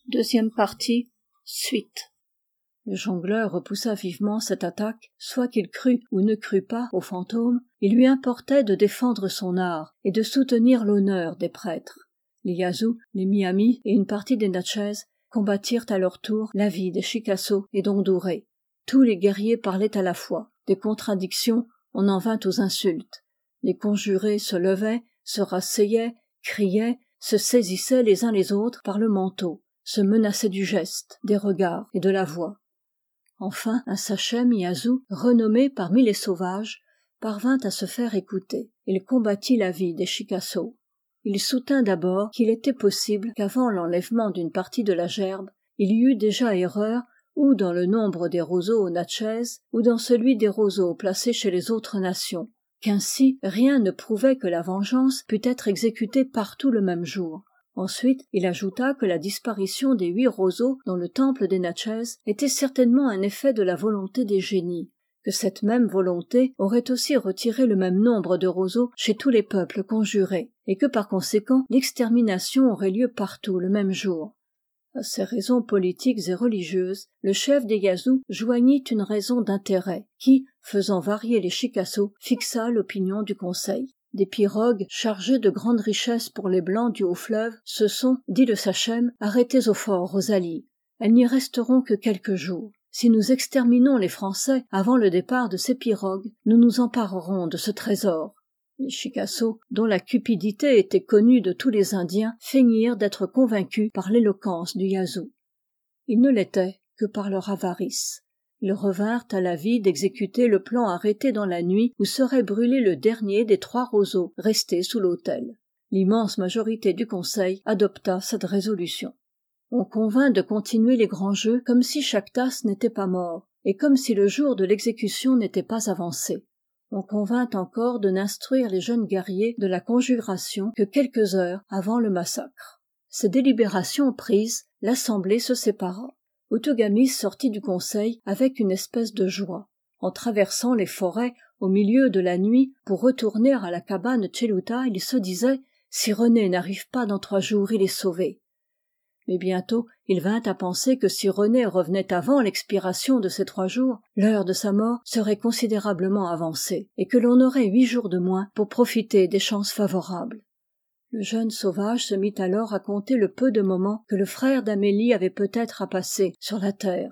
Deuxième partie, suite. Le jongleur repoussa vivement cette attaque, soit qu'il crût ou ne crût pas aux fantômes, il lui importait de défendre son art et de soutenir l'honneur des prêtres. Les Yazoo, les Miamis et une partie des Natchez combattirent à leur tour la vie des Chickasaw et d'Ondurée. Tous les guerriers parlaient à la fois. Des contradictions, on en vint aux insultes. Les conjurés se levaient, se rasseyaient, criaient, se saisissaient les uns les autres par le manteau, se menaçaient du geste, des regards et de la voix. Enfin, un sachem Yazoo, renommé parmi les sauvages, parvint à se faire écouter. Il combattit la vie des Chickasaw. Il soutint d'abord qu'il était possible qu'avant l'enlèvement d'une partie de la gerbe, il y eût déjà erreur ou dans le nombre des roseaux aux Natchez, ou dans celui des roseaux placés chez les autres nations, qu'ainsi rien ne prouvait que la vengeance pût être exécutée partout le même jour. Ensuite, il ajouta que la disparition des 8 roseaux dans le temple des Natchez était certainement un effet de la volonté des génies, que cette même volonté aurait aussi retiré le même nombre de roseaux chez tous les peuples conjurés, et que par conséquent l'extermination aurait lieu partout le même jour. À ces raisons politiques et religieuses, le chef des Yazoo joignit une raison d'intérêt qui, faisant varier les Chickasaw, fixa l'opinion du conseil. Des pirogues chargées de grandes richesses pour les Blancs du Haut-Fleuve se sont, dit le sachem, arrêtées au fort Rosalie. Elles n'y resteront que quelques jours. Si nous exterminons les Français avant le départ de ces pirogues, nous nous emparerons de ce trésor. Les Chickasaw, dont la cupidité était connue de tous les Indiens, feignirent d'être convaincus par l'éloquence du Yazoo. Ils ne l'étaient que par leur avarice. Ils revinrent à la vie d'exécuter le plan arrêté dans la nuit où serait brûlé le dernier des 3 roseaux restés sous l'autel. L'immense majorité du conseil adopta cette résolution. On convint de continuer les grands jeux comme si Chactas n'était pas mort, et comme si le jour de l'exécution n'était pas avancé. On convint encore de n'instruire les jeunes guerriers de la conjuration que quelques heures avant le massacre. Ces délibérations prises, l'assemblée se sépara. Outaougamis sortit du conseil avec une espèce de joie. En traversant les forêts au milieu de la nuit pour retourner à la cabane Tchelouta, il se disait « Si René n'arrive pas dans 3 jours, il est sauvé ». Mais bientôt, il vint à penser que si René revenait avant l'expiration de ces 3 jours, l'heure de sa mort serait considérablement avancée, et que l'on aurait 8 jours de moins pour profiter des chances favorables. Le jeune sauvage se mit alors à compter le peu de moments que le frère d'Amélie avait peut-être à passer sur la terre.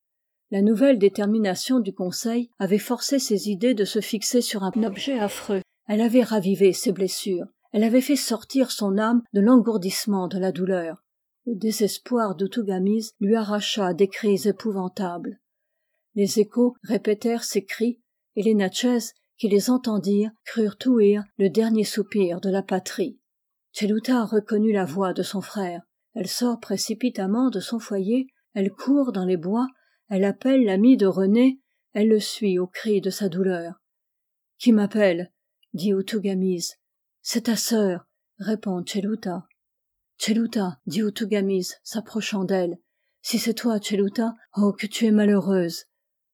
La nouvelle détermination du conseil avait forcé ses idées de se fixer sur un objet affreux. Elle avait ravivé ses blessures. Elle avait fait sortir son âme de l'engourdissement de la douleur. Le désespoir d'Outaougamis lui arracha des cris épouvantables. Les échos répétèrent ces cris, et les Natchez, qui les entendirent, crurent ouïr le dernier soupir de la patrie. Tchelouta reconnut la voix de son frère. Elle sort précipitamment de son foyer, elle court dans les bois, elle appelle l'ami de René, elle le suit aux cris de sa douleur. « Qui m'appelle » dit Outaougamis. « C'est ta sœur » répond Tchelouta. « Tchelouta » dit Outaougamis, s'approchant d'elle. « Si c'est toi, Tchelouta, oh que tu es malheureuse !»«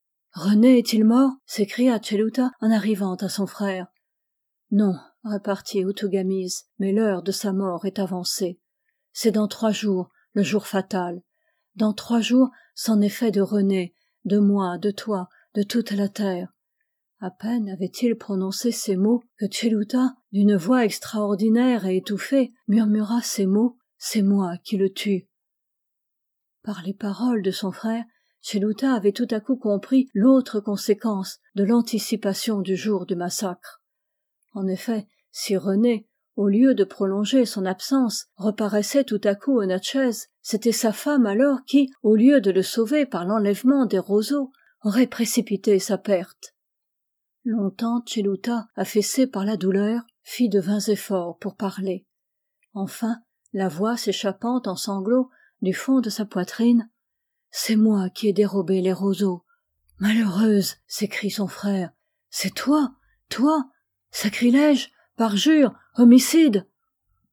René est-il mort ?» s'écria Tchelouta en arrivant à son frère. « Non » repartit Outaougamis, « mais l'heure de sa mort est avancée. C'est dans 3 jours, le jour fatal. Dans 3 jours, c'en est fait de René, de moi, de toi, de toute la terre. » À peine avait-il prononcé ces mots que Tchelouta, d'une voix extraordinaire et étouffée, murmura ces mots, « C'est moi qui le tue. » Par les paroles de son frère, Tchelouta avait tout à coup compris l'autre conséquence de l'anticipation du jour du massacre. En effet, si René, au lieu de prolonger son absence, reparaissait tout à coup aux Natchez, c'était sa femme alors qui, au lieu de le sauver par l'enlèvement des roseaux, aurait précipité sa perte. Longtemps Tchelouta, affaissé par la douleur, fit de vains efforts pour parler. Enfin, la voix s'échappant en sanglots du fond de sa poitrine, « C'est moi qui ai dérobé les roseaux. »« Malheureuse !» s'écrie son frère. « C'est toi, toi ! Sacrilège, parjure, homicide !»« Oui !»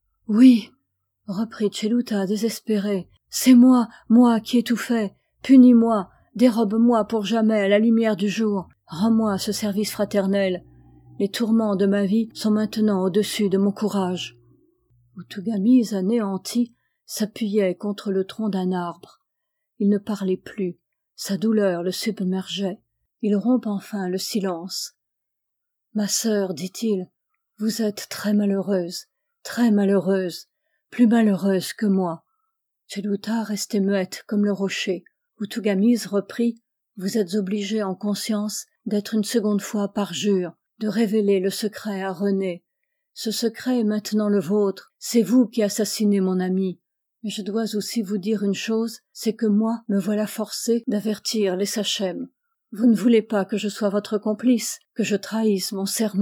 reprit Tchelouta désespéré. « C'est moi qui ai tout fait. Punis-moi, dérobe-moi pour jamais à la lumière du jour. Rends-moi ce service fraternel. Les tourments de ma vie sont maintenant au-dessus de mon courage. » Outaougamis anéanti s'appuyait contre le tronc d'un arbre. Il ne parlait plus, sa douleur le submergeait. Il rompt enfin le silence. « Ma sœur, dit-il, vous êtes très malheureuse, plus malheureuse que moi. » Tchelouta restait muette comme le rocher. Outougamise reprit: « Vous êtes obligée en conscience d'être une seconde fois parjure, de révéler le secret à René. Ce secret est maintenant le vôtre, c'est vous qui assassinez mon ami. Mais je dois aussi vous dire une chose, c'est que moi me voilà forcée d'avertir les Sachem. Vous ne voulez pas que je sois votre complice, que je trahisse mon serment. »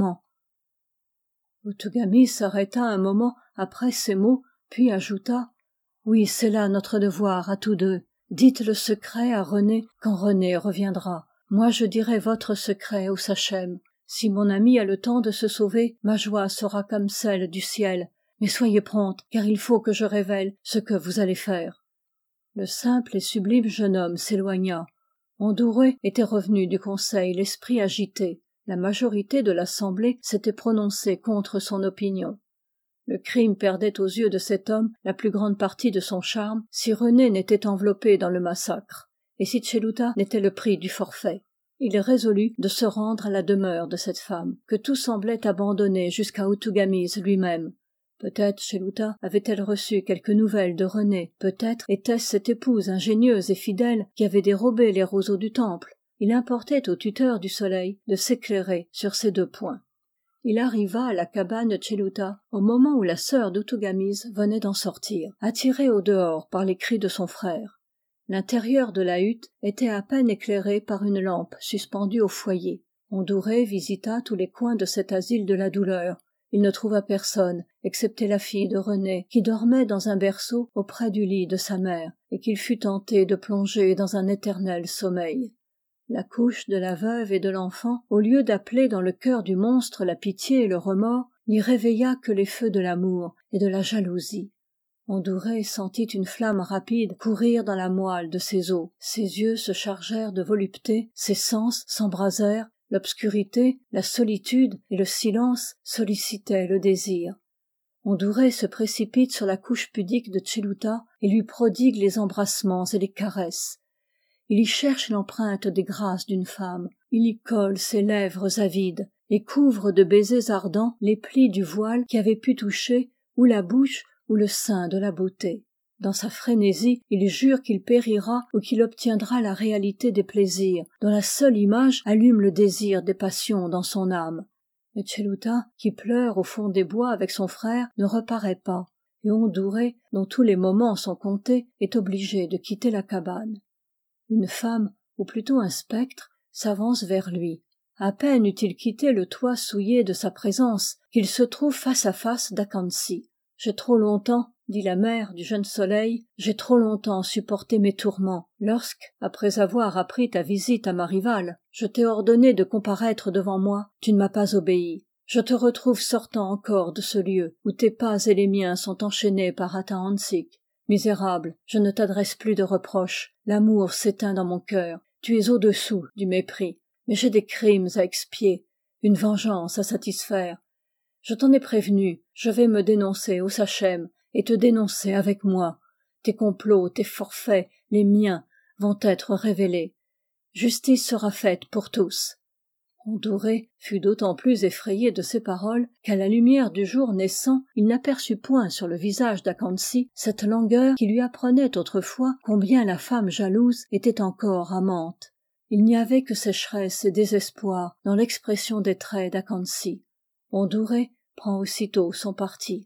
Outougamise s'arrêta un moment après ces mots, puis ajouta: « Oui, c'est là notre devoir à tous deux. Dites le secret à René quand René reviendra. Moi je dirai votre secret au Sachem. Si mon ami a le temps de se sauver, ma joie sera comme celle du ciel. Mais soyez prompte, car il faut que je révèle ce que vous allez faire. » Le simple et sublime jeune homme s'éloigna. Ondouré était revenu du conseil, l'esprit agité. La majorité de l'assemblée s'était prononcée contre son opinion. Le crime perdait aux yeux de cet homme la plus grande partie de son charme si René n'était enveloppé dans le massacre, et si Tchelouta n'était le prix du forfait. Il résolut de se rendre à la demeure de cette femme, que tout semblait abandonner jusqu'à Outougamise lui-même. Peut-être Tchelouta avait-elle reçu quelques nouvelles de René, peut-être était-ce cette épouse ingénieuse et fidèle qui avait dérobé les roseaux du temple. Il importait au tuteur du soleil de s'éclairer sur ces deux points. Il arriva à la cabane de Tchelouta au moment où la sœur d'Outougamise venait d'en sortir, attirée au dehors par les cris de son frère. L'intérieur de la hutte était à peine éclairé par une lampe suspendue au foyer. Ondouré visita tous les coins de cet asile de la douleur. Il ne trouva personne, excepté la fille de René, qui dormait dans un berceau auprès du lit de sa mère, et qu'il fut tenté de plonger dans un éternel sommeil. La couche de la veuve et de l'enfant, au lieu d'appeler dans le cœur du monstre la pitié et le remords, n'y réveilla que les feux de l'amour et de la jalousie. Ondouré sentit une flamme rapide courir dans la moelle de ses os. Ses yeux se chargèrent de volupté, ses sens s'embrasèrent, l'obscurité, la solitude et le silence sollicitaient le désir. Ondouré se précipite sur la couche pudique de Tchelouta et lui prodigue les embrassements et les caresses. Il y cherche l'empreinte des grâces d'une femme, il y colle ses lèvres avides et couvre de baisers ardents les plis du voile qui avait pu toucher ou la bouche ou le sein de la beauté. Dans sa frénésie, il jure qu'il périra ou qu'il obtiendra la réalité des plaisirs, dont la seule image allume le désir des passions dans son âme. Mais Tchelouta, qui pleure au fond des bois avec son frère, ne reparaît pas, et Ondouré, dont tous les moments sont comptés, est obligé de quitter la cabane. Une femme, ou plutôt un spectre, s'avance vers lui. À peine eut-il quitté le toit souillé de sa présence qu'il se trouve face à face d'Akansi. « J'ai trop longtemps, dit la mère du jeune soleil, j'ai trop longtemps supporté mes tourments, lorsque, après avoir appris ta visite à ma rivale, je t'ai ordonné de comparaître devant moi, tu ne m'as pas obéi. Je te retrouve sortant encore de ce lieu, où tes pas et les miens sont enchaînés par Atahansik. Misérable, je ne t'adresse plus de reproches, l'amour s'éteint dans mon cœur, tu es au-dessous du mépris, mais j'ai des crimes à expier, une vengeance à satisfaire. Je t'en ai prévenu, je vais me dénoncer au Sachem, et te dénoncer avec moi. Tes complots, tes forfaits, les miens, vont être révélés. Justice sera faite pour tous. » Ondouré fut d'autant plus effrayé de ces paroles qu'à la lumière du jour naissant, il n'aperçut point sur le visage d'Akansi cette langueur qui lui apprenait autrefois combien la femme jalouse était encore amante. Il n'y avait que sécheresse et désespoir dans l'expression des traits d'Akansi. Ondouré prend aussitôt son parti.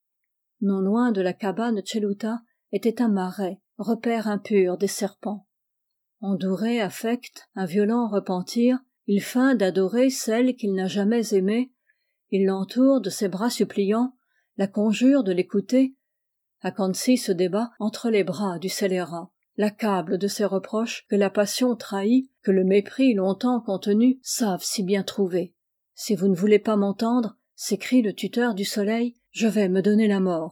Non loin de la cabane Tchelouta était un marais, repère impur des serpents. Ondouré affecte un violent repentir, il feint d'adorer celle qu'il n'a jamais aimée, il l'entoure de ses bras suppliants, la conjure de l'écouter. Akansi se débat entre les bras du scélérat, l'accable de ses reproches que la passion trahie, que le mépris longtemps contenu savent si bien trouver. « Si vous ne voulez pas m'entendre, s'écrie le tuteur du soleil, je vais me donner la mort. »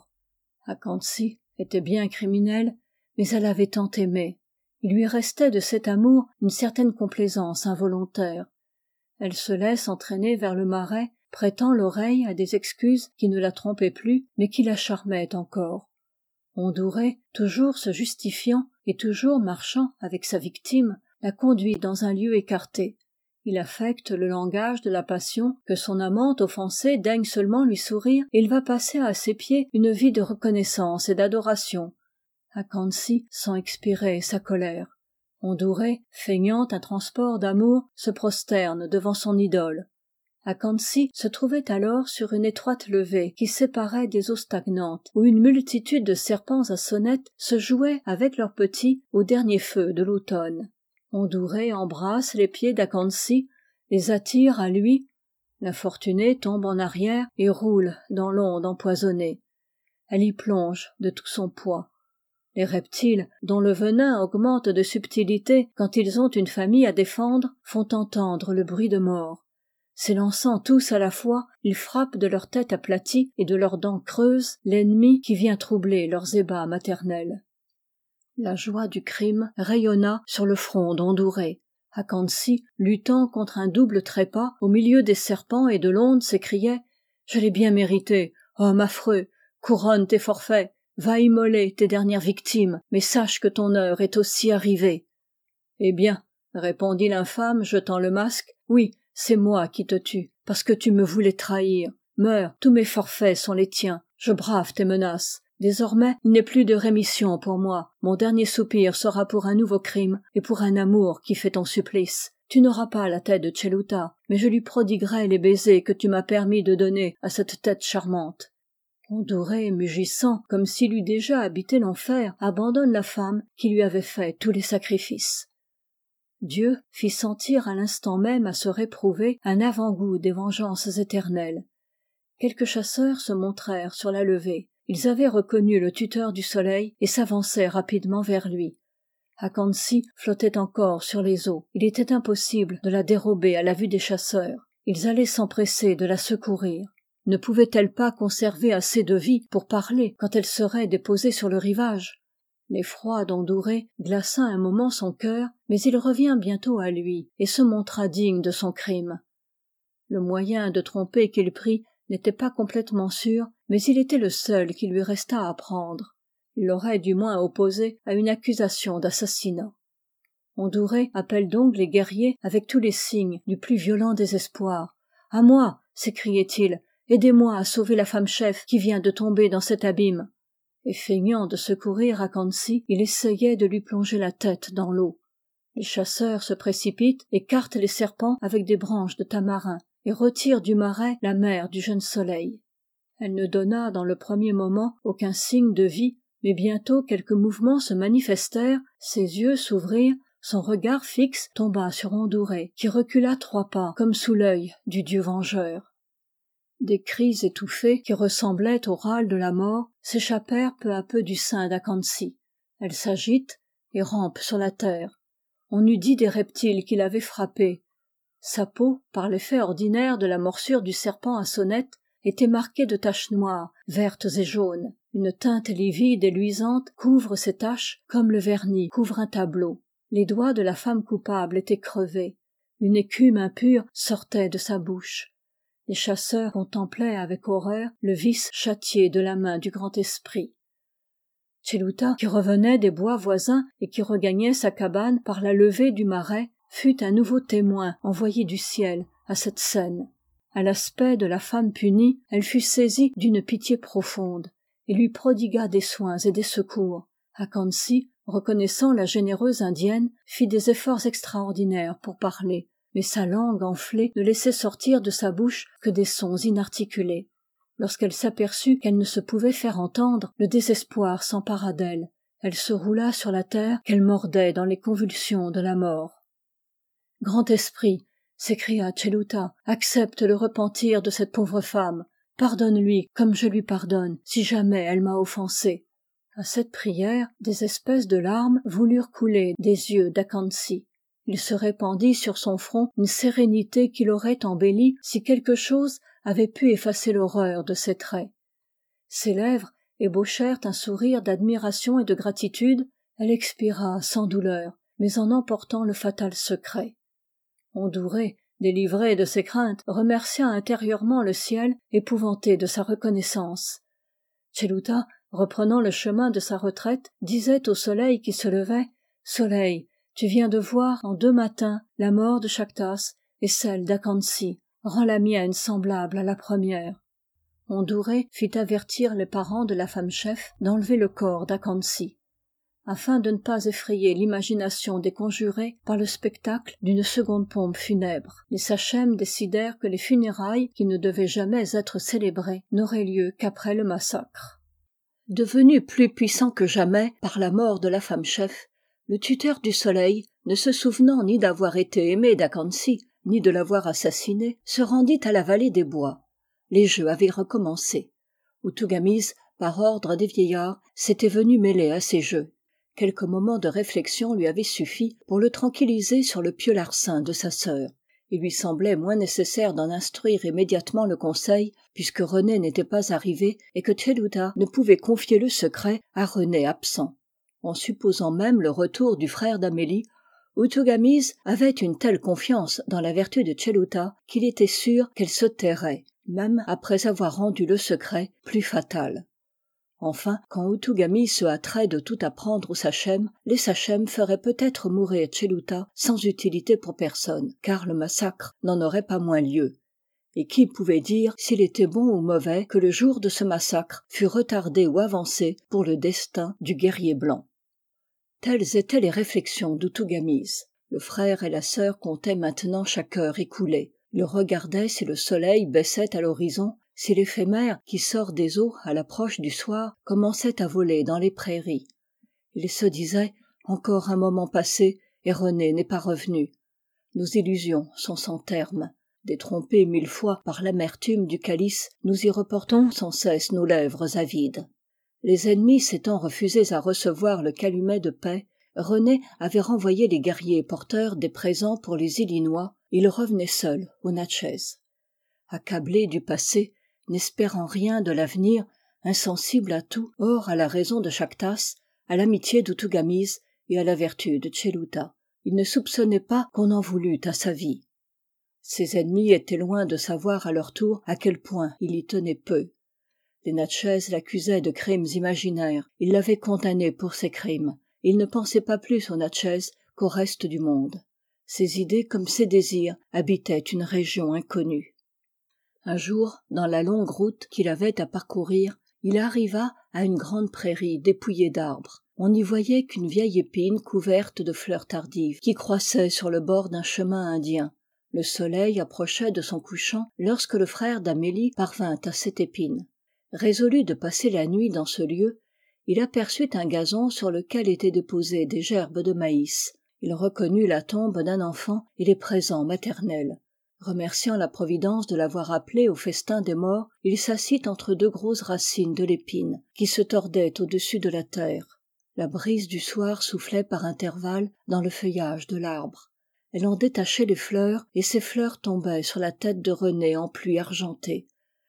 Akansi était bien criminelle, mais elle avait tant aimé. Il lui restait de cet amour une certaine complaisance involontaire. Elle se laisse entraîner vers le marais, prêtant l'oreille à des excuses qui ne la trompaient plus, mais qui la charmaient encore. Ondouré, toujours se justifiant et toujours marchant avec sa victime, la conduit dans un lieu écarté. Il affecte le langage de la passion, que son amante offensée daigne seulement lui sourire, et il va passer à ses pieds une vie de reconnaissance et d'adoration. Akansi sent expirer sa colère. Ondouré, feignant un transport d'amour, se prosterne devant son idole. Akansi se trouvait alors sur une étroite levée qui séparait des eaux stagnantes, où une multitude de serpents à sonnettes se jouaient avec leurs petits au dernier feu de l'automne. Ondouré embrasse les pieds d'Akansi, les attire à lui. L'infortunée tombe en arrière et roule dans l'onde empoisonnée. Elle y plonge de tout son poids. Les reptiles, dont le venin augmente de subtilité quand ils ont une famille à défendre, font entendre le bruit de mort. S'élançant tous à la fois, ils frappent de leur tête aplatie et de leurs dents creuses l'ennemi qui vient troubler leurs ébats maternels. La joie du crime rayonna sur le front d'Ondouré. Akansi, luttant contre un double trépas au milieu des serpents et de l'onde, s'écriait « Je l'ai bien mérité, homme affreux, couronne tes forfaits, va immoler tes dernières victimes, mais sache que ton heure est aussi arrivée. » « Eh bien, » répondit l'infâme, jetant le masque, « oui, c'est moi qui te tue, parce que tu me voulais trahir. Meurs, tous mes forfaits sont les tiens, je brave tes menaces. Désormais, il n'est plus de rémission pour moi. Mon dernier soupir sera pour un nouveau crime et pour un amour qui fait ton supplice. Tu n'auras pas la tête de Tchelouta, mais je lui prodiguerai les baisers que tu m'as permis de donner à cette tête charmante. » Ondouré, mugissant, comme s'il eût déjà habité l'enfer, abandonne la femme qui lui avait fait tous les sacrifices. Dieu fit sentir à l'instant même à ce réprouvé un avant-goût des vengeances éternelles. Quelques chasseurs se montrèrent sur la levée. Ils avaient reconnu le tuteur du soleil et s'avançaient rapidement vers lui. Akansi flottait encore sur les eaux. Il était impossible de la dérober à la vue des chasseurs. Ils allaient s'empresser de la secourir. Ne pouvait-elle pas conserver assez de vie pour parler quand elle serait déposée sur le rivage? L'effroi d'Ondouré glaça un moment son cœur, mais il revint bientôt à lui et se montra digne de son crime. Le moyen de tromper qu'il prit n'était pas complètement sûr, mais il était le seul qui lui restât à prendre. Il l'aurait du moins opposé à une accusation d'assassinat. Ondouré appelle donc les guerriers avec tous les signes du plus violent désespoir. « À moi !» s'écriait-il. « Aidez-moi à sauver la femme chef qui vient de tomber dans cet abîme. » Et feignant de secourir Akansi, il essayait de lui plonger la tête dans l'eau. Les chasseurs se précipitent, écartent les serpents avec des branches de tamarin et retirent du marais la mère du jeune soleil. Elle ne donna dans le premier moment aucun signe de vie, mais bientôt quelques mouvements se manifestèrent, ses yeux s'ouvrirent, son regard fixe tomba sur Ondouré, qui recula 3 pas comme sous l'œil du dieu vengeur. Des cris étouffés qui ressemblaient au râle de la mort s'échappèrent peu à peu du sein d'Akansi. Elle s'agite et rampe sur la terre. On eût dit des reptiles qui l'avaient frappée. Sa peau, par l'effet ordinaire de la morsure du serpent à sonnette, était marquée de taches noires, vertes et jaunes. Une teinte livide et luisante couvre ces taches comme le vernis couvre un tableau. Les doigts de la femme coupable étaient crevés. Une écume impure sortait de sa bouche. Les chasseurs contemplaient avec horreur le vice châtié de la main du grand esprit. Tchelouta, qui revenait des bois voisins et qui regagnait sa cabane par la levée du marais, fut un nouveau témoin envoyé du ciel à cette scène. À l'aspect de la femme punie, elle fut saisie d'une pitié profonde et lui prodigua des soins et des secours. Akansi, reconnaissant la généreuse indienne, fit des efforts extraordinaires pour parler, mais sa langue enflée ne laissait sortir de sa bouche que des sons inarticulés. Lorsqu'elle s'aperçut qu'elle ne se pouvait faire entendre, le désespoir s'empara d'elle. Elle se roula sur la terre qu'elle mordait dans les convulsions de la mort. « Grand esprit !» s'écria Tchelouta, « accepte le repentir de cette pauvre femme. Pardonne-lui comme je lui pardonne, si jamais elle m'a offensé. » À cette prière, des espèces de larmes voulurent couler des yeux d'Akansi. Il se répandit sur son front une sérénité qui l'aurait embellie si quelque chose avait pu effacer l'horreur de ses traits. Ses lèvres ébauchèrent un sourire d'admiration et de gratitude. Elle expira sans douleur, mais en emportant le fatal secret. Ondouré, délivré de ses craintes, remercia intérieurement le ciel, épouvanté de sa reconnaissance. Tchelouta reprenant le chemin de sa retraite, disait au soleil qui se levait: « Soleil, tu viens de voir en 2 matins la mort de Chactas et celle d'Akansi. Rends la mienne semblable à la première. » Ondouré fit avertir les parents de la femme chef d'enlever le corps d'Akansi, afin de ne pas effrayer l'imagination des conjurés par le spectacle d'une seconde pompe funèbre. Les sachems décidèrent que les funérailles, qui ne devaient jamais être célébrées, n'auraient lieu qu'après le massacre. Devenu plus puissant que jamais par la mort de la femme chef, le tuteur du soleil, ne se souvenant ni d'avoir été aimé d'Akansi, ni de l'avoir assassiné, se rendit à la vallée des bois. Les jeux avaient recommencé. Outougamise, par ordre des vieillards, s'était venu mêler à ces jeux. Quelques moments de réflexion lui avaient suffi pour le tranquilliser sur le pieux larcin de sa sœur. Il lui semblait moins nécessaire d'en instruire immédiatement le conseil, puisque René n'était pas arrivé et que Tchelouta ne pouvait confier le secret à René absent. En supposant même le retour du frère d'Amélie, Outougamise avait une telle confiance dans la vertu de Tchelouta qu'il était sûr qu'elle se tairait, même après avoir rendu le secret plus fatal. Enfin, quand Outougamise se hâterait de tout apprendre aux sachems, les sachems feraient peut-être mourir Tchelouta sans utilité pour personne, car le massacre n'en aurait pas moins lieu. Et qui pouvait dire s'il était bon ou mauvais que le jour de ce massacre fût retardé ou avancé pour le destin du guerrier blanc? Telles étaient les réflexions d'Outougamise. Le frère et la sœur comptaient maintenant chaque heure écoulée. Ils regardaient si le soleil baissait à l'horizon, si l'éphémère qui sort des eaux à l'approche du soir commençait à voler dans les prairies. Ils se disaient: encore un moment passé et René n'est pas revenu. Nos illusions sont sans terme. Détrompés 1000 fois par l'amertume du calice, nous y reportons sans cesse nos lèvres avides. Les ennemis s'étant refusés à recevoir le calumet de paix, René avait renvoyé les guerriers porteurs des présents pour les Illinois, et il revenait seul au Natchez. Accablé du passé, n'espérant rien de l'avenir, insensible à tout, hors à la raison de Chactas, à l'amitié d'Outougamise et à la vertu de Tchelouta. Il ne soupçonnait pas qu'on en voulût à sa vie. Ses ennemis étaient loin de savoir à leur tour à quel point il y tenait peu. Les Natchez l'accusaient de crimes imaginaires, ils l'avaient condamné pour ces crimes. Il ne pensait pas plus aux Natchez qu'au reste du monde. Ses idées comme ses désirs habitaient une région inconnue. Un jour, dans la longue route qu'il avait à parcourir, il arriva à une grande prairie dépouillée d'arbres. On n'y voyait qu'une vieille épine couverte de fleurs tardives qui croissait sur le bord d'un chemin indien. Le soleil approchait de son couchant lorsque le frère d'Amélie parvint à cette épine. Résolu de passer la nuit dans ce lieu, il aperçut un gazon sur lequel étaient déposées des gerbes de maïs. Il reconnut la tombe d'un enfant et les présents maternels. Remerciant la Providence de l'avoir appelé au festin des morts, il s'assit entre 2 grosses racines de l'épine, qui se tordaient au-dessus de la terre. La brise du soir soufflait par intervalles dans le feuillage de l'arbre. Elle en détachait les fleurs, et ces fleurs tombaient sur la tête de René en pluie argentée.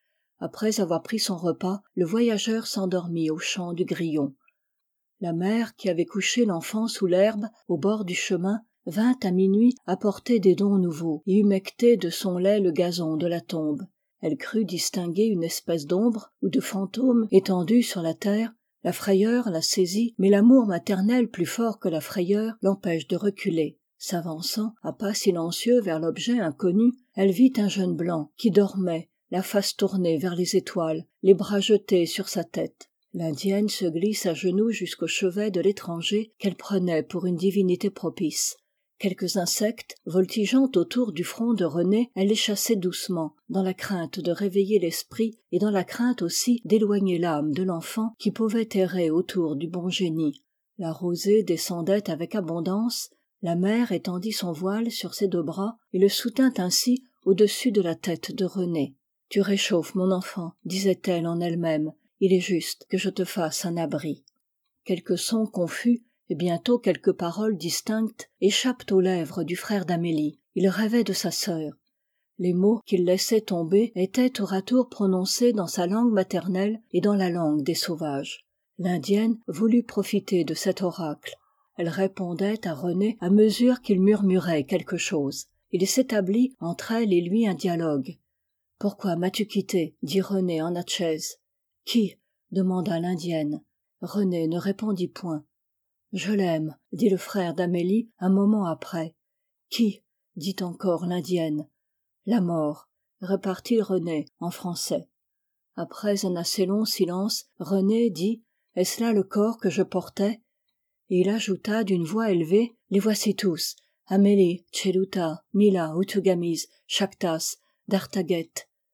Après avoir pris son repas, le voyageur s'endormit au champ du grillon. La mère, qui avait couché l'enfant sous l'herbe, au bord du chemin, vint à minuit apporter des dons nouveaux et humecter de son lait le gazon de la tombe. Elle crut distinguer une espèce d'ombre ou de fantôme étendu sur la terre. La frayeur la saisit, mais l'amour maternel plus fort que la frayeur l'empêche de reculer. S'avançant à pas silencieux vers l'objet inconnu, elle vit un jeune blanc qui dormait, la face tournée vers les étoiles, les bras jetés sur sa tête. L'indienne se glisse à genoux jusqu'au chevet de l'étranger qu'elle prenait pour une divinité propice. Quelques insectes, voltigeant autour du front de René, elle les chassait doucement, dans la crainte de réveiller l'esprit et dans la crainte aussi d'éloigner l'âme de l'enfant qui pouvait errer autour du bon génie. La rosée descendait avec abondance, la mère étendit son voile sur ses 2 bras et le soutint ainsi au-dessus de la tête de René. « Tu réchauffes mon enfant, disait-elle en elle-même, il est juste que je te fasse un abri. » Quelques sons confus et bientôt quelques paroles distinctes échappent aux lèvres du frère d'Amélie. Il rêvait de sa sœur. Les mots qu'il laissait tomber étaient tour à tour prononcés dans sa langue maternelle et dans la langue des sauvages. L'indienne voulut profiter de cet oracle. Elle répondait à René à mesure qu'il murmurait quelque chose. Il s'établit entre elle et lui un dialogue. « Pourquoi m'as-tu quitté ?» dit René en natchez. « Qui ?» demanda l'indienne. René ne répondit point. Je l'aime, dit le frère d'Amélie un moment après. Qui? dit encore l'indienne. La mort, repartit René en français. Après un assez long silence, René dit: Est-ce là le corps que je portais? Et il ajouta d'une voix élevée: Les voici tous, Amélie, Tchelouta, Mila, Outougamise, Chactas, Dartaguet.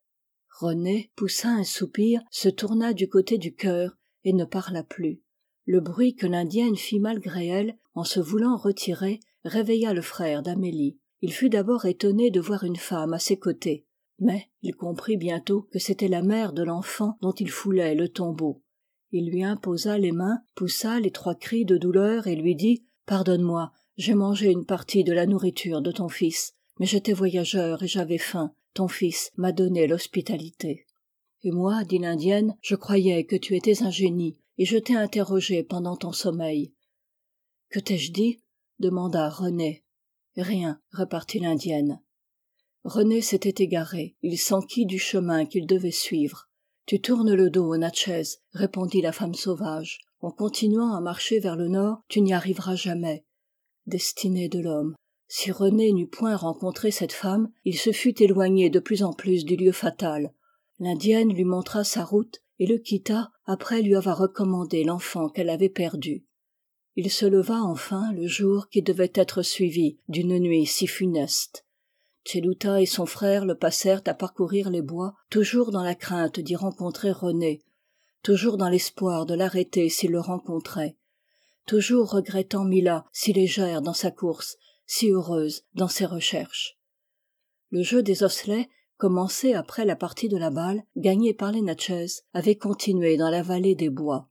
René poussa un soupir, se tourna du côté du chœur et ne parla plus. Le bruit que l'indienne fit malgré elle, en se voulant retirer, réveilla le frère d'Amélie. Il fut d'abord étonné de voir une femme à ses côtés, mais il comprit bientôt que c'était la mère de l'enfant dont il foulait le tombeau. Il lui imposa les mains, poussa les 3 cris de douleur et lui dit: Pardonne-moi, j'ai mangé une partie de la nourriture de ton fils, mais j'étais voyageur et j'avais faim. Ton fils m'a donné l'hospitalité. Et moi, dit l'indienne, je croyais que tu étais un génie, et je t'ai interrogé pendant ton sommeil. Que t'ai-je dit? demanda René. Rien, repartit l'indienne. René s'était égaré, il s'enquit du chemin qu'il devait suivre. Tu tournes le dos aux Natchez, répondit la femme sauvage. En continuant à marcher vers le nord, tu n'y arriveras jamais. Destinée de l'homme. Si René n'eût point rencontré cette femme, il se fût éloigné de plus en plus du lieu fatal. L'indienne lui montra sa route et le quitta après lui avoir recommandé l'enfant qu'elle avait perdu. Il se leva enfin le jour qui devait être suivi d'une nuit si funeste. Tchelouta et son frère le passèrent à parcourir les bois, toujours dans la crainte d'y rencontrer René, toujours dans l'espoir de l'arrêter s'il le rencontrait, toujours regrettant Mila si légère dans sa course, si heureuse dans ses recherches. Le jeu des osselets, commencé après la partie de la balle, gagnée par les Natchez, avait continué dans la vallée des bois.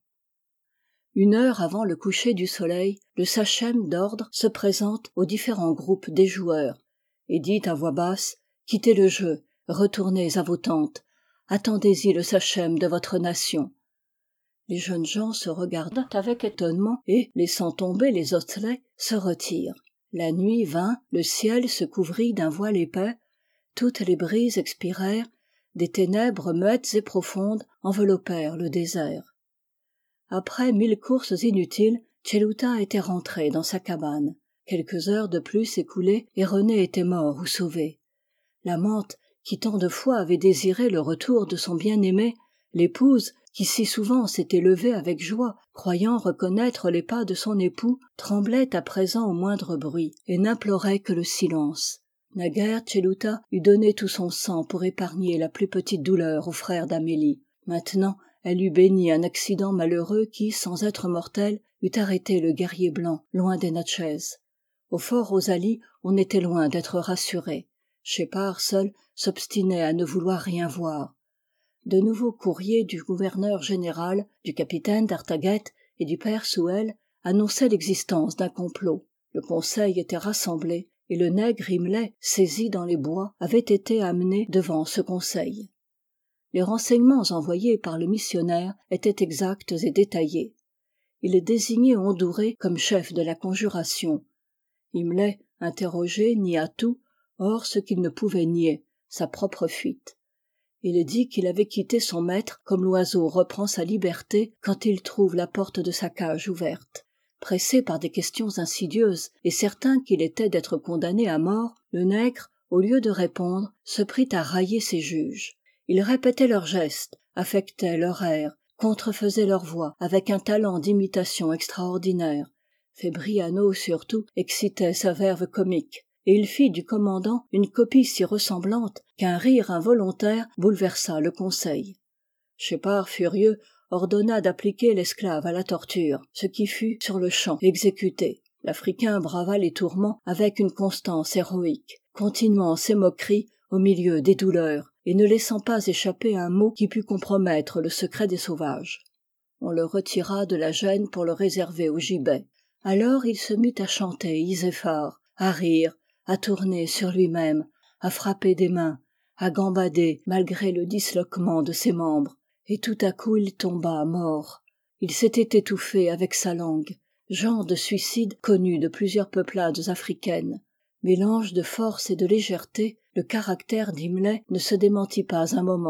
1 heure avant le coucher du soleil, le sachem d'ordre se présente aux différents groupes des joueurs et dit à voix basse: Quittez le jeu, retournez à vos tentes, attendez-y le sachem de votre nation. Les jeunes gens se regardent avec étonnement et, laissant tomber les osselets, se retirent. La nuit vint, le ciel se couvrit d'un voile épais, toutes les brises expirèrent, des ténèbres muettes et profondes enveloppèrent le désert. Après 1000 courses inutiles, Tchelouta était rentré dans sa cabane. Quelques heures de plus écoulées et René était mort ou sauvé. L'amante, qui tant de fois avait désiré le retour de son bien-aimé, l'épouse, qui si souvent s'était levée avec joie, croyant reconnaître les pas de son époux, tremblait à présent au moindre bruit et n'implorait que le silence. Naguère Tchelouta eût donné tout son sang pour épargner la plus petite douleur au frère d'Amélie. Maintenant, elle eût béni un accident malheureux qui, sans être mortel, eût arrêté le guerrier blanc, loin des Natchez. Au fort Rosalie, on était loin d'être rassuré. Shepard seul s'obstinait à ne vouloir rien voir. De nouveaux courriers du gouverneur général, du capitaine d'Artaguet et du père Souel annonçaient l'existence d'un complot. Le conseil était rassemblé et le nègre Imlay, saisi dans les bois, avait été amené devant ce conseil. Les renseignements envoyés par le missionnaire étaient exacts et détaillés. Il désignait Ondouré comme chef de la conjuration. Imlay, interrogé, nia tout, hors ce qu'il ne pouvait nier, sa propre fuite. Il dit qu'il avait quitté son maître comme l'oiseau reprend sa liberté quand il trouve la porte de sa cage ouverte. Pressé par des questions insidieuses et certain qu'il était d'être condamné à mort, le nègre, au lieu de répondre, se prit à railler ses juges. Il répétait leurs gestes, affectait leur air, contrefaisait leur voix avec un talent d'imitation extraordinaire. Fébriano, surtout, excitait sa verve comique, et il fit du commandant une copie si ressemblante qu'un rire involontaire bouleversa le conseil. Shepard, furieux, ordonna d'appliquer l'esclave à la torture, ce qui fut sur-le-champ exécuté. L'Africain brava les tourments avec une constance héroïque, continuant ses moqueries au milieu des douleurs, et ne laissant pas échapper un mot qui pût compromettre le secret des sauvages. On le retira de la gêne pour le réserver au gibet. Alors il se mit à chanter Iséphar, à rire, à tourner sur lui-même, à frapper des mains, à gambader malgré le disloquement de ses membres. Et tout à coup il tomba mort. Il s'était étouffé avec sa langue, genre de suicide connu de plusieurs peuplades africaines. Mélange de force et de légèreté, le caractère d'Imlay ne se démentit pas un moment.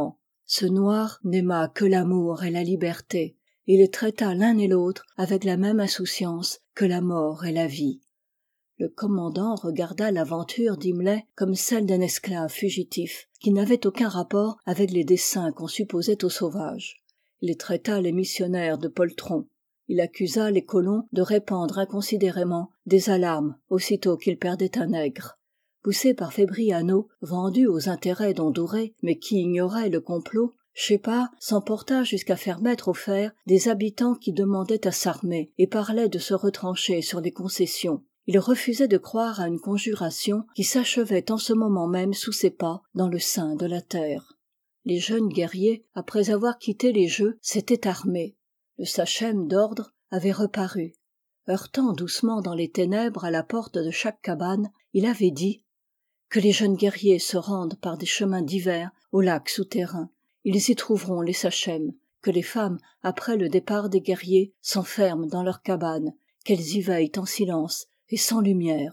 Ce noir n'aima que l'amour et la liberté, et il traita l'un et l'autre avec la même insouciance que la mort et la vie. Le commandant regarda l'aventure d'Imlay comme celle d'un esclave fugitif, qui n'avait aucun rapport avec les desseins qu'on supposait aux sauvages. Il traita les missionnaires de poltrons. Il accusa les colons de répandre inconsidérément des alarmes aussitôt qu'ils perdaient un nègre. Poussé par Fébriano, vendu aux intérêts d'Ondouré, mais qui ignorait le complot, Shépard s'emporta jusqu'à faire mettre au fer des habitants qui demandaient à s'armer et parlaient de se retrancher sur les concessions. Il refusait de croire à une conjuration qui s'achevait en ce moment même sous ses pas dans le sein de la terre. Les jeunes guerriers, après avoir quitté les jeux, s'étaient armés. Le sachem d'ordre avait reparu. Heurtant doucement dans les ténèbres à la porte de chaque cabane, il avait dit: que les jeunes guerriers se rendent par des chemins divers au lac souterrain. Ils y trouveront les sachems, que les femmes, après le départ des guerriers, s'enferment dans leurs cabanes, qu'elles y veillent en silence et sans lumière.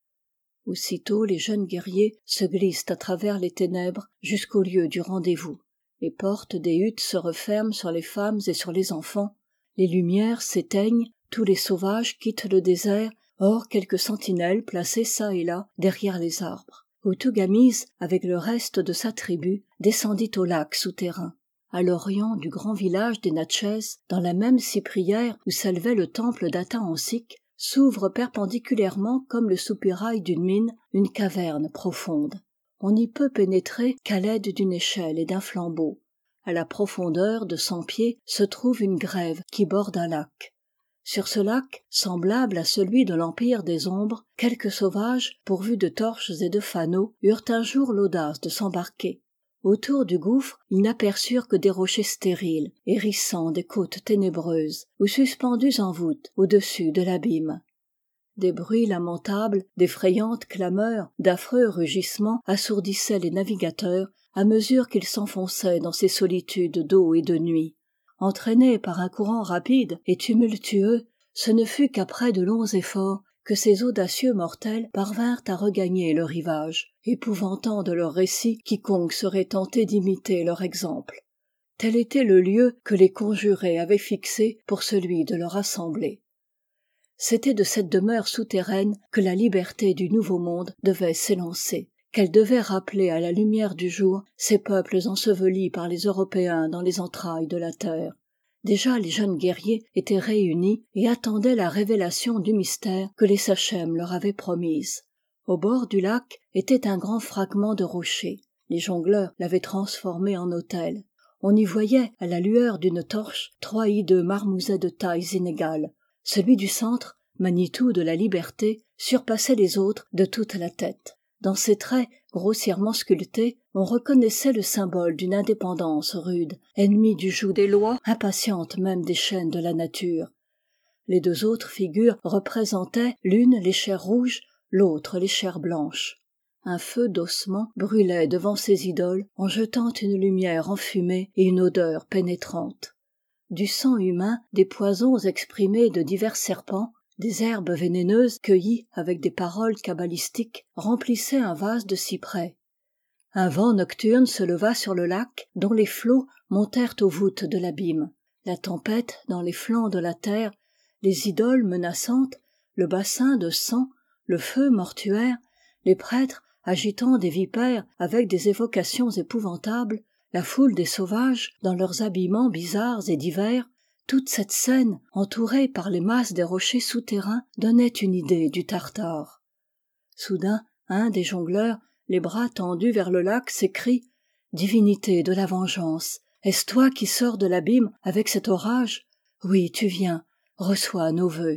Aussitôt les jeunes guerriers se glissent à travers les ténèbres jusqu'au lieu du rendez-vous. Les portes des huttes se referment sur les femmes et sur les enfants. Les lumières s'éteignent, tous les sauvages quittent le désert, hors quelques sentinelles placées çà et là derrière les arbres. Outougamise, avec le reste de sa tribu, descendit au lac souterrain. À l'orient du grand village des Natchez, dans la même cyprière où s'élevait le temple d'Ata-Ansik, s'ouvre perpendiculairement comme le soupirail d'une mine, une caverne profonde. On n'y peut pénétrer qu'à l'aide d'une échelle et d'un flambeau. À la profondeur de 100 pieds se trouve une grève qui borde un lac. Sur ce lac, semblable à celui de l'Empire des Ombres, quelques sauvages, pourvus de torches et de fanaux, eurent un jour l'audace de s'embarquer. Autour du gouffre, ils n'aperçurent que des rochers stériles, hérissant des côtes ténébreuses, ou suspendus en voûte au-dessus de l'abîme. Des bruits lamentables, d'effrayantes clameurs, d'affreux rugissements assourdissaient les navigateurs à mesure qu'ils s'enfonçaient dans ces solitudes d'eau et de nuit. Entraînés par un courant rapide et tumultueux, ce ne fut qu'après de longs efforts que ces audacieux mortels parvinrent à regagner le rivage, épouvantant de leur récit quiconque serait tenté d'imiter leur exemple. Tel était le lieu que les conjurés avaient fixé pour celui de leur assemblée. C'était de cette demeure souterraine que la liberté du Nouveau Monde devait s'élancer, qu'elle devait rappeler à la lumière du jour ces peuples ensevelis par les Européens dans les entrailles de la terre. Déjà les jeunes guerriers étaient réunis et attendaient la révélation du mystère que les sachems leur avaient promise. Au bord du lac était un grand fragment de rocher. Les jongleurs l'avaient transformé en autel. On y voyait, à la lueur d'une torche, 3 hideux marmousets de tailles inégales. Celui du centre, Manitou de la liberté, surpassait les autres de toute la tête. Dans ses traits grossièrement sculptés, on reconnaissait le symbole d'une indépendance rude, ennemie du joug des lois, impatiente même des chaînes de la nature. Les 2 autres figures représentaient l'une les chairs rouges, l'autre les chairs blanches. Un feu d'ossement brûlait devant ces idoles en jetant une lumière enfumée et une odeur pénétrante. Du sang humain, des poisons exprimés de divers serpents, des herbes vénéneuses cueillies avec des paroles cabalistiques remplissaient un vase de cyprès. Un vent nocturne se leva sur le lac, dont les flots montèrent aux voûtes de l'abîme. La tempête dans les flancs de la terre, les idoles menaçantes, le bassin de sang, le feu mortuaire, les prêtres agitant des vipères avec des évocations épouvantables, la foule des sauvages dans leurs habillements bizarres et divers, toute cette scène, entourée par les masses des rochers souterrains, donnait une idée du Tartare. Soudain, un des jongleurs, les bras tendus vers le lac, s'écrie « Divinité de la vengeance, est-ce toi qui sors de l'abîme avec cet orage ? Oui, tu viens, reçois nos vœux. »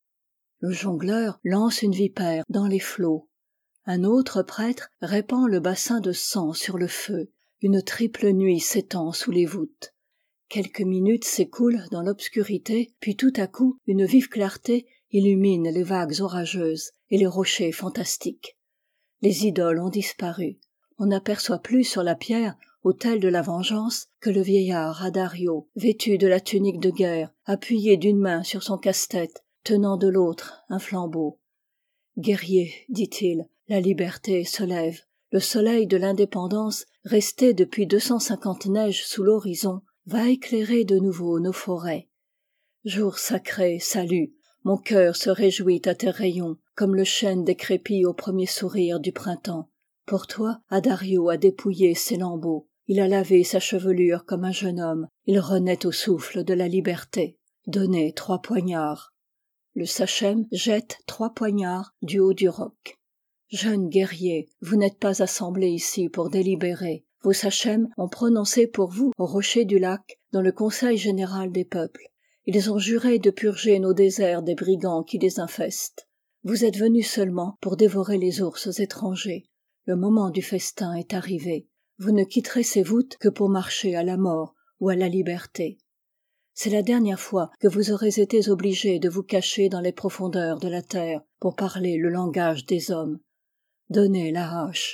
Le jongleur lance une vipère dans les flots. Un autre prêtre répand le bassin de sang sur le feu. Une triple nuit s'étend sous les voûtes. Quelques minutes s'écoulent dans l'obscurité, puis tout à coup, une vive clarté illumine les vagues orageuses et les rochers fantastiques. Les idoles ont disparu. On n'aperçoit plus sur la pierre, autel de la vengeance, que le vieillard Adario, vêtu de la tunique de guerre, appuyé d'une main sur son casse-tête, tenant de l'autre un flambeau. « Guerrier, dit-il, la liberté se lève, le soleil de l'indépendance, resté depuis 250 neiges sous l'horizon, va éclairer de nouveau nos forêts. Jour sacré, salut, mon cœur se réjouit à tes rayons, comme le chêne décrépit au premier sourire du printemps. Pour toi, Addario a dépouillé ses lambeaux, il a lavé sa chevelure comme un jeune homme, il renaît au souffle de la liberté. Donnez 3 poignards. Le sachem jette 3 poignards du haut du roc. Jeunes guerriers, vous n'êtes pas assemblés ici pour délibérer. Vos sachems ont prononcé pour vous au rocher du lac, dans le conseil général des peuples. Ils ont juré de purger nos déserts des brigands qui les infestent. Vous êtes venus seulement pour dévorer les ours étrangers. Le moment du festin est arrivé. Vous ne quitterez ces voûtes que pour marcher à la mort ou à la liberté. C'est la dernière fois que vous aurez été obligés de vous cacher dans les profondeurs de la terre pour parler le langage des hommes. Donnez la hache.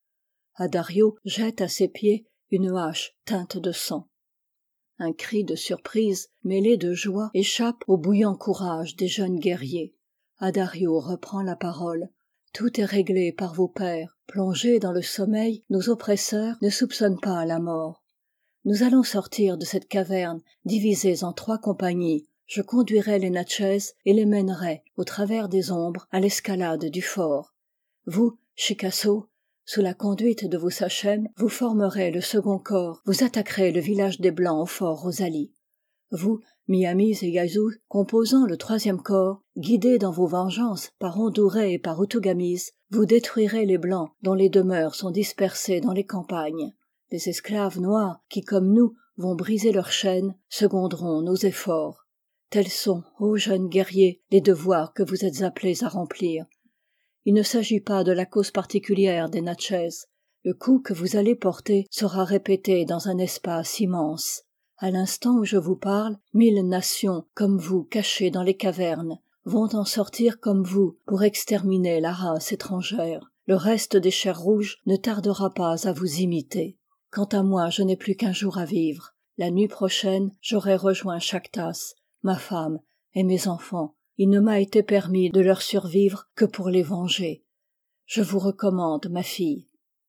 Addario jette à ses pieds une hache teinte de sang. Un cri de surprise mêlé de joie échappe au bouillant courage des jeunes guerriers. Addario reprend la parole. Tout est réglé par vos pères. Plongés dans le sommeil, nos oppresseurs ne soupçonnent pas la mort. Nous allons sortir de cette caverne divisée en 3 compagnies. Je conduirai les Natchez et les mènerai, au travers des ombres, à l'escalade du fort. Vous, Chickasaw, sous la conduite de vos sachems, vous formerez le second corps, vous attaquerez le village des Blancs au fort Rosalie. Vous, Miamis et Yazoo, composant le 3e corps, guidés dans vos vengeances par Ondouré et par Outougamis, vous détruirez les Blancs dont les demeures sont dispersées dans les campagnes. Les esclaves noirs qui, comme nous, vont briser leurs chaînes, seconderont nos efforts. Tels sont, ô jeunes guerriers, les devoirs que vous êtes appelés à remplir. Il ne s'agit pas de la cause particulière des Natchez. Le coup que vous allez porter sera répété dans un espace immense. À l'instant où je vous parle, 1000 nations, comme vous, cachées dans les cavernes, vont en sortir comme vous pour exterminer la race étrangère. Le reste des chairs rouges ne tardera pas à vous imiter. Quant à moi, je n'ai plus qu'1 jour à vivre. La nuit prochaine, j'aurai rejoint Chactas, ma femme et mes enfants. Il ne m'a été permis de leur survivre que pour les venger. Je vous recommande ma fille.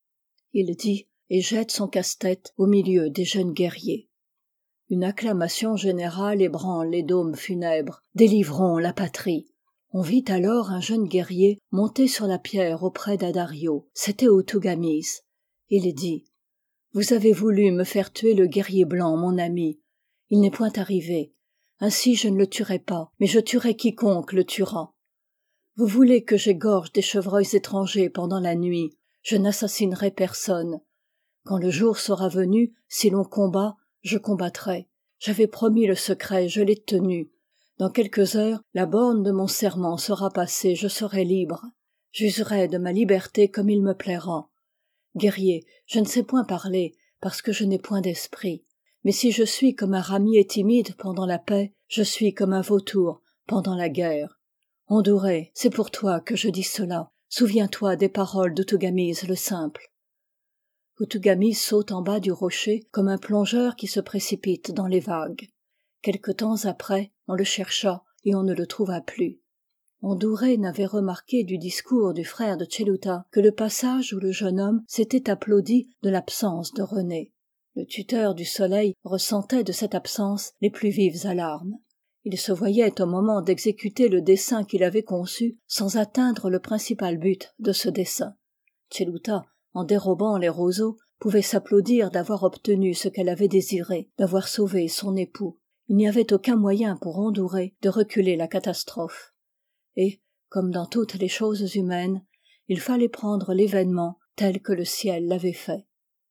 Il dit et jette son casse-tête au milieu des jeunes guerriers. Une acclamation générale ébranle les dômes funèbres. Délivrons la patrie. On vit alors un jeune guerrier monter sur la pierre auprès d'Addario. C'était Outougamis. Il dit « Vous avez voulu me faire tuer le guerrier blanc, mon ami. Il n'est point arrivé. Ainsi je ne le tuerai pas, mais je tuerai quiconque le tuera. Vous voulez que j'égorge des chevreuils étrangers pendant la nuit. Je n'assassinerai personne. Quand le jour sera venu, si l'on combat, je combattrai. J'avais promis le secret, je l'ai tenu. Dans quelques heures, la borne de mon serment sera passée, je serai libre. J'userai de ma liberté comme il me plaira. Guerrier, je ne sais point parler, parce que je n'ai point d'esprit. Mais si je suis comme un ramier timide pendant la paix, je suis comme un vautour pendant la guerre. Ondouré, c'est pour toi que je dis cela. Souviens-toi des paroles d'Outougamis le simple. Outougamis saute en bas du rocher comme un plongeur qui se précipite dans les vagues. Quelque temps après, on le chercha et on ne le trouva plus. Ondouré n'avait remarqué du discours du frère de Tchelouta que le passage où le jeune homme s'était applaudi de l'absence de René. Le tuteur du soleil ressentait de cette absence les plus vives alarmes. Il se voyait au moment d'exécuter le dessein qu'il avait conçu sans atteindre le principal but de ce dessein. Tchelouta, en dérobant les roseaux, pouvait s'applaudir d'avoir obtenu ce qu'elle avait désiré, d'avoir sauvé son époux. Il n'y avait aucun moyen pour Ondouré de reculer la catastrophe. Et, comme dans toutes les choses humaines, il fallait prendre l'événement tel que le ciel l'avait fait.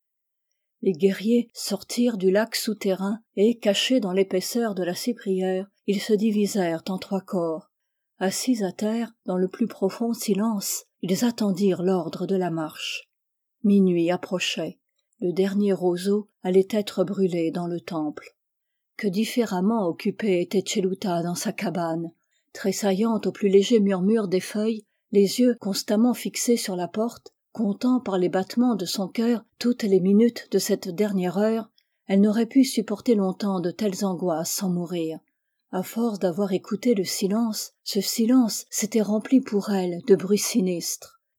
Les guerriers sortirent du lac souterrain et, cachés dans l'épaisseur de la cyprière, ils se divisèrent en 3 corps. Assis à terre, dans le plus profond silence, ils attendirent l'ordre de la marche. Minuit approchait. Le dernier roseau allait être brûlé dans le temple. Que différemment occupé était Tchelouta dans sa cabane. Tressaillante au plus léger murmure des feuilles, les yeux constamment fixés sur la porte, comptant par les battements de son cœur toutes les minutes de cette dernière heure, elle n'aurait pu supporter longtemps de telles angoisses sans mourir. À force d'avoir écouté le silence, ce silence s'était rempli pour elle de bruits sinistres.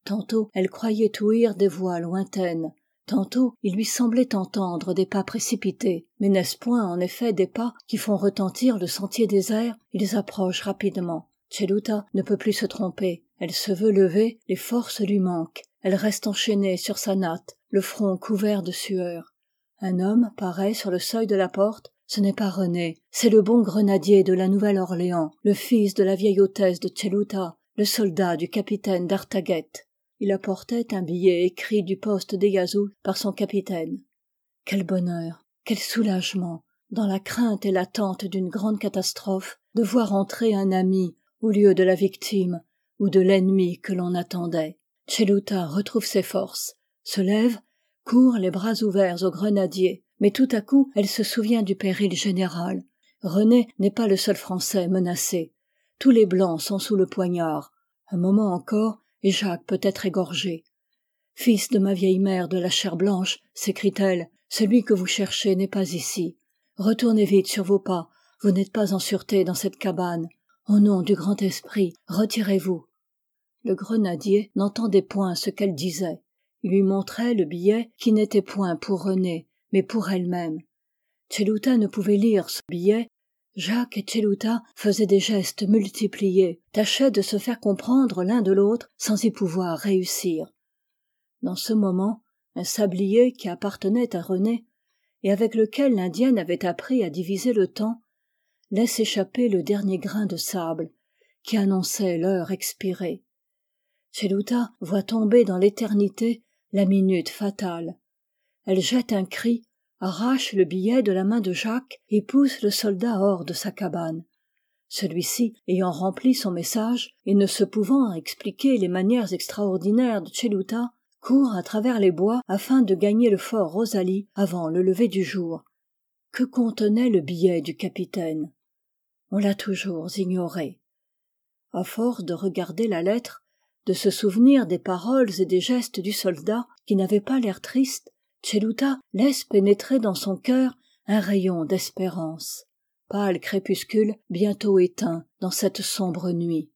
Tantôt elle croyait ouïr des voix lointaines, tantôt il lui semblait entendre des pas précipités. Mais n'est-ce point en effet des pas qui font retentir le sentier désert? Ils approchent rapidement. Tchelouta ne peut plus se tromper. Elle se veut lever, les forces lui manquent. Elle reste enchaînée sur sa natte, le front couvert de sueur. Un homme paraît sur le seuil de la porte. Ce n'est pas René, c'est le bon grenadier de la Nouvelle-Orléans, le fils de la vieille hôtesse de Tchelouta, le soldat du capitaine d'Artaguette. Il apportait un billet écrit du poste des Yazous par son capitaine. Quel bonheur, quel soulagement, dans la crainte et l'attente d'une grande catastrophe, de voir entrer un ami au lieu de la victime ou de l'ennemi que l'on attendait. Tchelouta retrouve ses forces, se lève, court les bras ouverts au grenadier, mais tout à coup elle se souvient du péril général. René n'est pas le seul Français menacé. Tous les Blancs sont sous le poignard. Un moment encore, et Jacques peut être égorgé. « Fils de ma vieille mère de la chair blanche, s'écrie-t-elle, celui que vous cherchez n'est pas ici. Retournez vite sur vos pas, vous n'êtes pas en sûreté dans cette cabane. Au nom du grand esprit, retirez-vous. » Le grenadier n'entendait point ce qu'elle disait. Il lui montrait le billet qui n'était point pour René, mais pour elle-même. Tchelouta ne pouvait lire ce billet. Jacques et Tchelouta faisaient des gestes multipliés, tâchaient de se faire comprendre l'un de l'autre sans y pouvoir réussir. Dans ce moment, un sablier qui appartenait à René, et avec lequel l'indienne avait appris à diviser le temps, laisse échapper le dernier grain de sable qui annonçait l'heure expirée. Tchelouta voit tomber dans l'éternité la minute fatale. Elle jette un cri, arrache le billet de la main de Jacques et pousse le soldat hors de sa cabane. Celui-ci, ayant rempli son message et ne se pouvant expliquer les manières extraordinaires de Tchelouta, court à travers les bois afin de gagner le fort Rosalie avant le lever du jour. Que contenait le billet du capitaine? On l'a toujours ignoré. À force de regarder la lettre, de se souvenir des paroles et des gestes du soldat, qui n'avait pas l'air triste, Tchelouta laisse pénétrer dans son cœur un rayon d'espérance. Pâle crépuscule bientôt éteint dans cette sombre nuit.